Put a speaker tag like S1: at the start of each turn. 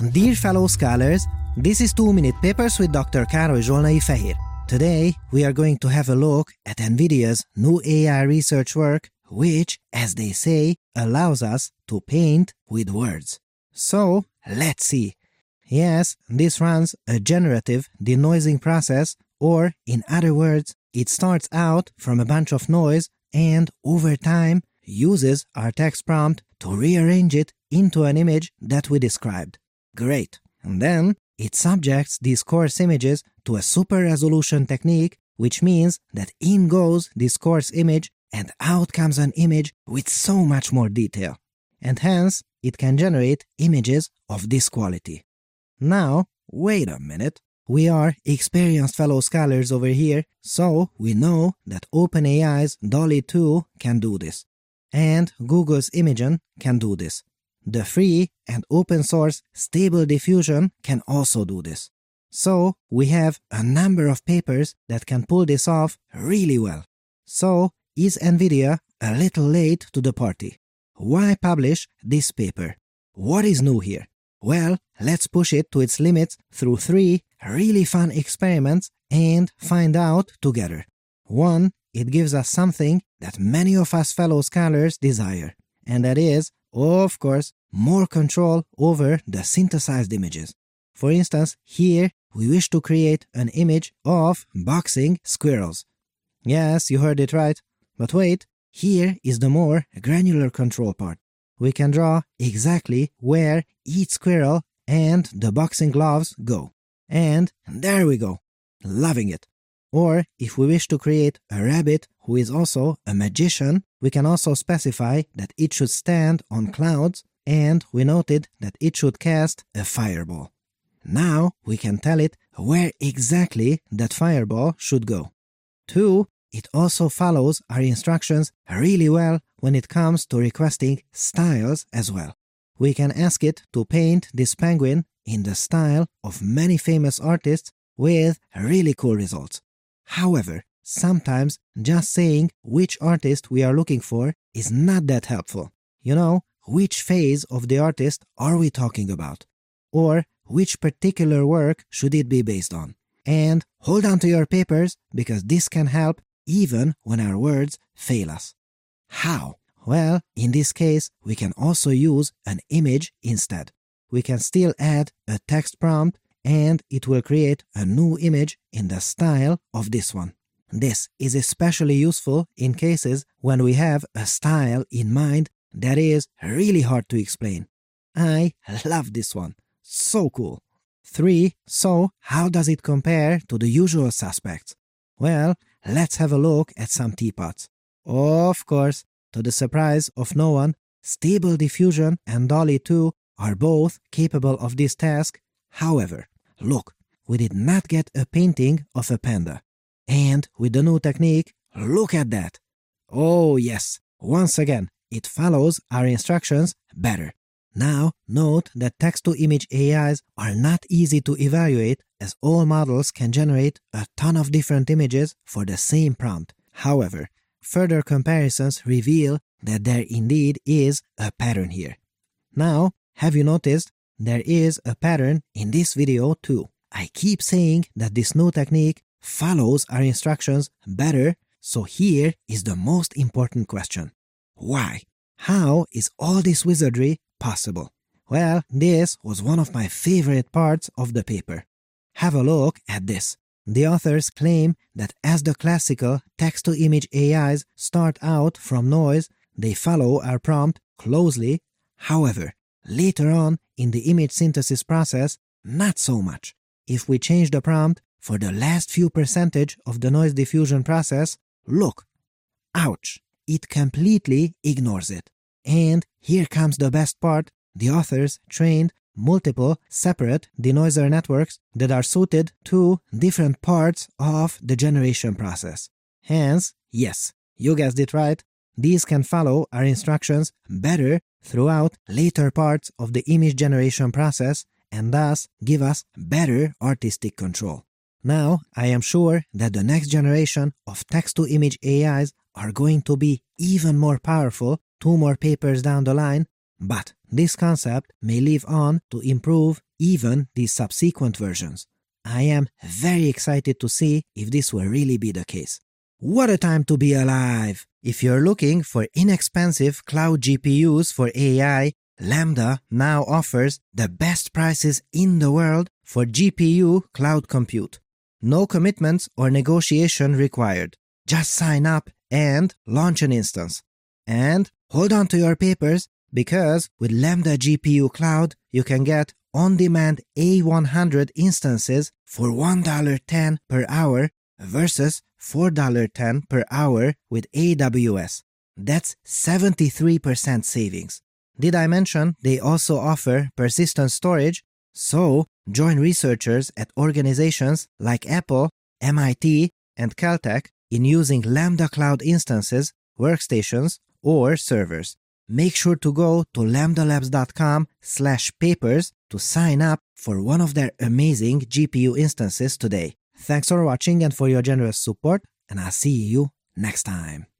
S1: Dear fellow scholars, this is 2-Minute Papers with Dr. Károly Zsolnai Fehér. Today, we are going to have a look at NVIDIA's new AI research work, which, as they say, allows us to paint with words. So, let's see. Yes, this runs a generative denoising process, or in other words, it starts out from a bunch of noise and, over time, uses our text prompt to rearrange it into an image that we described. Great. And then, it subjects these coarse images to a super resolution technique, which means that in goes this coarse image and out comes an image with so much more detail. And hence, it can generate images of this quality. Now, wait a minute. We are experienced fellow scholars over here, so we know that OpenAI's DALL-E 2 can do this. And Google's Imagen can do this. The free and open source Stable Diffusion can also do this. So, we have a number of papers that can pull this off really well. So, is NVIDIA a little late to the party? Why publish this paper? What is new here? Well, let's push it to its limits through 3 really fun experiments and find out together. 1, it gives us something that many of us fellow scholars desire, and that is, of course, more control over the synthesized images. For instance, here we wish to create an image of boxing squirrels. Yes, you heard it right. But wait, here is the more granular control part. We can draw exactly where each squirrel and the boxing gloves go. And there we go. Loving it. Or if we wish to create a rabbit who is also a magician, we can also specify that it should stand on clouds, and we noted that it should cast a fireball. Now we can tell it where exactly that fireball should go. 2, it also follows our instructions really well when it comes to requesting styles as well. We can ask it to paint this penguin in the style of many famous artists with really cool results. However, sometimes just saying which artist we are looking for is not that helpful. You know, which phase of the artist are we talking about? Or which particular work should it be based on? And hold on to your papers, because this can help even when our words fail us. How? Well, in this case, we can also use an image instead. We can still add a text prompt, and it will create a new image in the style of this one. This is especially useful in cases when we have a style in mind that is really hard to explain. I love this one. So cool. 3. So, how does it compare to the usual suspects? Well, let's have a look at some teapots. Of course, to the surprise of no one, Stable Diffusion and DALL-E 2 are both capable of this task. However, look, we did not get a painting of a panda. And with the new technique, look at that. Oh yes, once again, it follows our instructions better. Now, note that text-to-image AIs are not easy to evaluate, as all models can generate a ton of different images for the same prompt. However, further comparisons reveal that there indeed is a pattern here. Now, have you noticed there is a pattern in this video too? I keep saying that this new technique follows our instructions better, so here is the most important question. Why? How is all this wizardry possible? Well, this was one of my favorite parts of the paper. Have a look at this. The authors claim that as the classical text-to-image AIs start out from noise, they follow our prompt closely. However, later on in the image synthesis process, not so much. If we change the prompt for the last few percentage of the noise diffusion process, look. Ouch! It completely ignores it. And here comes the best part. The authors trained multiple separate denoiser networks that are suited to different parts of the generation process. Hence, yes, you guessed it right, these can follow our instructions better throughout later parts of the image generation process and thus give us better artistic control. Now, I am sure that the next generation of text-to-image AIs are going to be even more powerful 2 more papers down the line, But this concept may live on to improve even these subsequent versions. I am very excited to see if this will really be the case. What a time to be alive! If you're looking for inexpensive cloud GPUs for AI, Lambda now offers the best prices in the world for GPU cloud compute. No commitments or negotiation required. Just sign up and launch an instance. And hold on to your papers, because with Lambda GPU Cloud, you can get on-demand A100 instances for $1.10 per hour versus $4.10 per hour with AWS. That's 73% savings. Did I mention they also offer persistent storage? So, join researchers at organizations like Apple, MIT, and Caltech in using Lambda Cloud instances, workstations, or servers. Make sure to go to lambdalabs.com/papers to sign up for one of their amazing GPU instances today. Thanks for watching and for your generous support, and I'll see you next time.